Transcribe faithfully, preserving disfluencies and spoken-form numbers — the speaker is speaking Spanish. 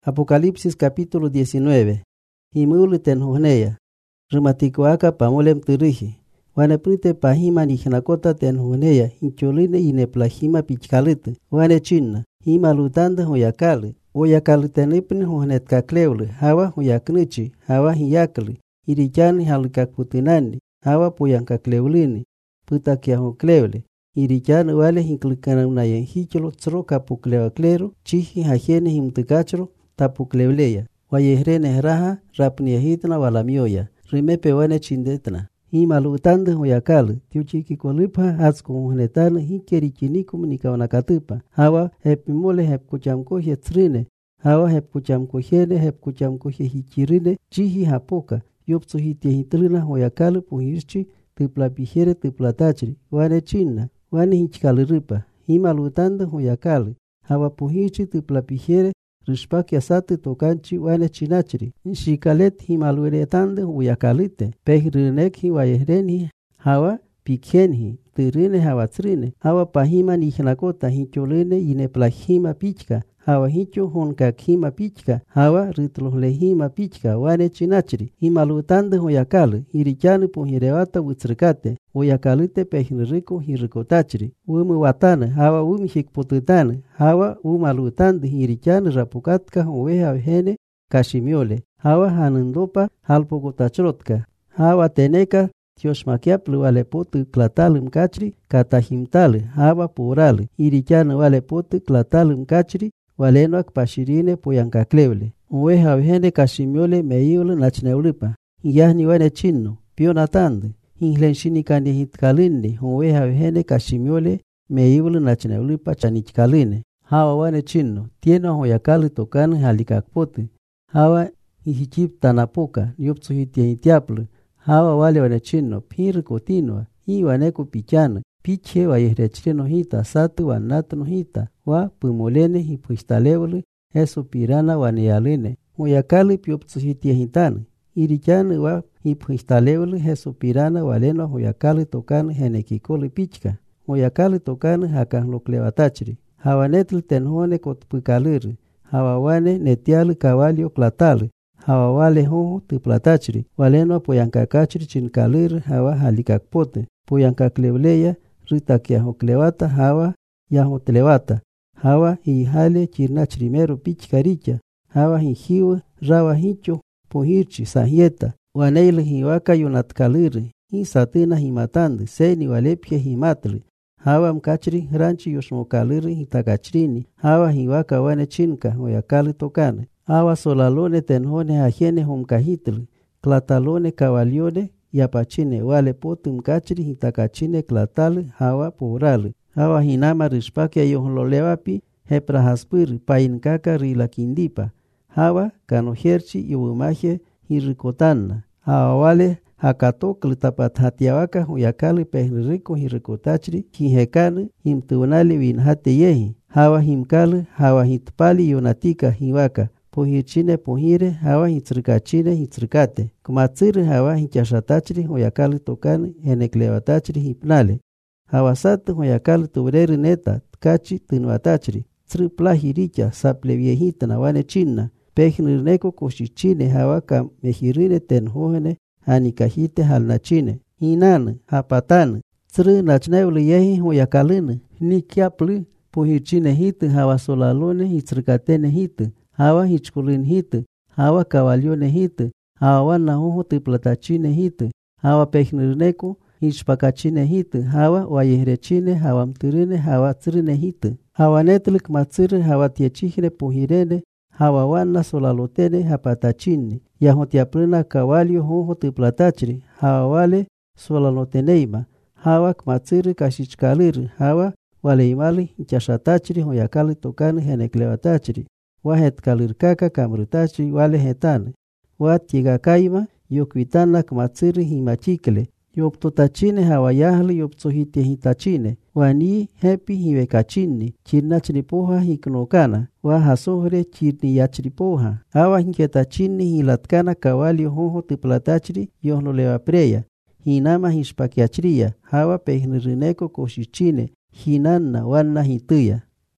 Apocalipsis capítulo diecinueve. Himuli tenhuneya. Rimatikuaka pamolem tirihi. Wane prite pahima ni hinakota tenhuneya. Hincholine ine plahima pichkalite. Wane chinna. Hima lutanda huyakali. Uyakali tenipni hunet kakleule. Hawa huyaknichi. Hawa hiyakli. Irichani halikakputinani. Hawa puyankakleulini. Putakia hukleule. Irichani wale hinklikana unayen hicholo tsro kapuklewa klero. Chihi hajene himtikachro. Tapukleuleya. Wayehrene raha rapni hitna wala mioya. Rimepe wane chindetna. Hima lutanda huyakali. Tiuchiki kolipa azko huhnetana hinkeri chinikum nikawanakatupa. Hawa hepimole hep kuchamkohye trine. Hawa hep kuchamkohyene hep kuchamkohye hichirine. Chihi hapoka. Yopso hitie hitrina huyakali puhirchi. Tupla pihere tupla tachri. Wane chinna. Wane hichkali ripa. Hima lutanda huyakali. Hawa puhirchi tupla pihere. Rishpakia sati tokanchi wane chinachri. Shikalet himaluretande uyakalite. Pehrinek hi wayehreni. Hawa pikhenhi. Tirine hawa trine. Hawa pahima ni hinakota hincholene ine plahima pichka. Hawa hincho honkak hima pichka. Hawa ritlohlehima pichka wane chinachri. Himalutande uyakali. Hirichani pohirewata utsrikate. Uyakalite pehniriko hirikotachri. Umu watane. Hawa umi hikpotutane. Hawa umalutande hirichani rapukatka uweha hene kashimiole. Hawa hanendopa halpokotachrotka. Hawa teneka Tioshmakiaplu wale potu klatalum kachri katahimtale. Hawa porale. Hirichani wale potu klatalum kachri. Walenoak pashirine poyankakleule. Uweha hene kashimiole meiule nachneulipa. Yahni wane chinno. Pionatande. Hinglenshini kande hitkalinde. Uweha hene kashimiole meiule nachneulipa chanichkaline. Hawa wane chinno. Tiena hoyakali tokane halikakpote. Hawa hichip tanapoka. Nyopso hitia hitiaplu. Hawa wale wane chinno. Pir kotinwa. Hi waneko pichana. Piche wa yehrechino hita. Satu wa natno hita. Wa pumolene hipuistalevole. Eso pirana wanealine. Huyakali piopso hitia hitane. Irichane wa hipuistalevole. Eso pirana waleno huyakali tokane henekikoli pichka. Huyakali tokane hakanloklewatachri. Hawa netl tenhone kotpukaliri. Hawa wane netiali kawalio klatali. Hawa wale hoho tuplatachri. Waleno poyankakachri chinkaliri. Hawa halikakpote. Poyankakleuleya ritakia hoklewata. Hawa yahotlewata. Hawa hihale chirnachrimero pichkaricha. Hawa hihiwe rawa hicho pohirchi sahieta. Waneile hiwaka yunatkaliri. Hi satina himatande. Seni walepye himatli. Hawa mkachri ranchi yoshmokaliri hitakachrini. Hawa hiwaka wane chinka hoyakali tokane. Hawa solalone tenhone hajene homkahitli. Klatalone kawalione yapachine wale potu mkachri hitakachine klatali. Hawa porali. Hawa hinama rishpakia yohlolewapi heprahaspiri painkaka rilakindipa. Hawa kanoherchi yuumaje hirikotana. Hawa wale hakatokli tapat hatiawaka huyakali pehniriko hirikotachri hihekali himtuunali winhate yehi. Hawa himkali hawa hitpali yonatika hiwaka. Pohirchine pohire hawa hitrikachine hitrikate. Kumatsiri hawa hichashatachri huyakali tokane heneklewatachri hipnale. Hawa satu huyakali tubreri neta tkachi tinuatachri. Tsri plahiricha saple viejitana wane chinna. Pehnirneko koshichine hawa ka mehirine tenhohene hanikahite halnachine. Hinane hapatane. Tsri nachneule yehi huyakalene. Nikiapli pohirchine hite hawa solalone hitrikatene hite. Hawa hichkulin hite. Hawa kawalione hite. Hawa wana hoho tiplatachine hite. Hawa pehnirneko hichpakachine hite. Hawa wayehrechine hawa mtirine hawa tsirine hite. Hawa netlik matsiri hawa tiechihre pohirene. Hawa wana solalotene hapatachini. Yahotiaprina kawalio hoho tiplatachri. Hawa wale solaloteneima. Hawa kmatsiri kashichkaliri. Hawa wale imali chashatachri hoyakali tokane heneklewatachri. Wahet kalirkaka kamritachri wale hetane. Watiegakaima yokwitana kmatsiri himachikle. Yoptotachine hawa yahli yoptsohitie hitachine. Wani hepi hiwekachini. Chirnachripoha hiknokana. Wa hasohre chirni yachripoha. Hawa hinketachini hilatkana kawalio hoho tiplatachri yohnolewa preya. Hinama hishpakiachria. Hawa pehnirneko koshichine. Hinanna wana hituya.